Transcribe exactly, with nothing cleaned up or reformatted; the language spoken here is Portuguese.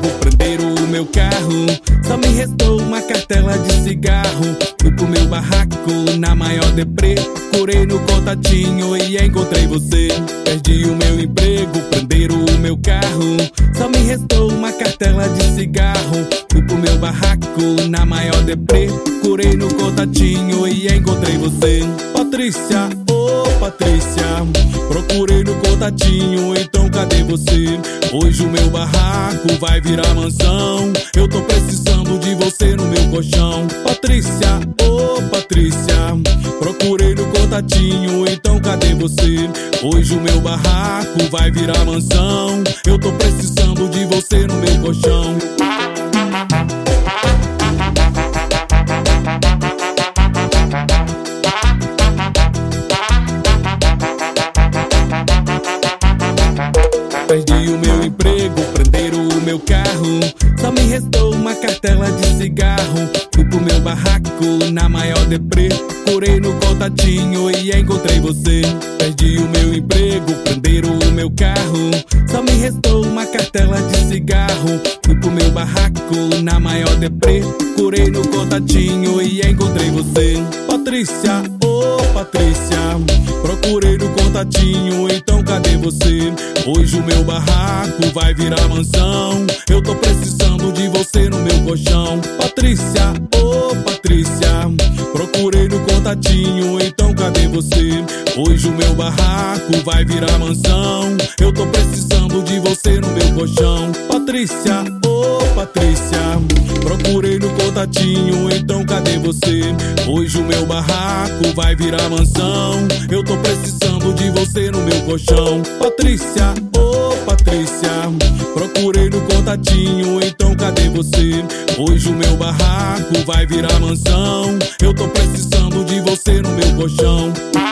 emprego, prenderam o meu carro. Só me restou uma cartela de cigarro. Fui pro meu barraco na maior deprê. Curei no contatinho e encontrei você. Perdi o meu emprego, prenderam o meu carro. Só me restou uma cartela de cigarro. Fui pro meu barraco na maior deprê. Curei no contatinho e encontrei você. Patrícia, ô oh Patrícia, procurei no contatinho, então cadê você? Hoje o meu barraco vai virar mansão. Eu tô precisando de você no meu colchão. Patrícia, ô oh Patrícia, procurei no contatinho, então cadê você? Hoje o meu barraco vai virar mansão. Eu tô precisando de você no meu colchão. Perdi o meu emprego, prenderam o meu carro. Só me restou uma cartela de cigarro. Fui pro meu barraco na maior deprê. Curei no contatinho e encontrei você. Perdi o meu emprego, prenderam o meu carro. Só me restou uma cartela de cigarro. Fui pro meu barraco na maior deprê. Curei no contatinho e encontrei você. Patrícia, ô oh Patrícia, procurei no contatinho, então cadê você? Hoje o meu barraco vai virar mansão. Eu tô precisando de você no meu colchão. Patrícia, ô oh Patrícia, procurei no contatinho, então cadê você? Hoje o meu barraco vai virar mansão. Eu tô precisando de você no meu colchão. Patrícia, ô oh Patrícia, procurei no contatinho, então cadê você? Hoje o meu barraco vai virar mansão. Eu tô precisando de você no meu colchão. Patrícia, ô oh Patrícia, procurei no contatinho, então cadê você? Hoje o meu barraco vai virar mansão. Eu tô precisando de você no meu colchão.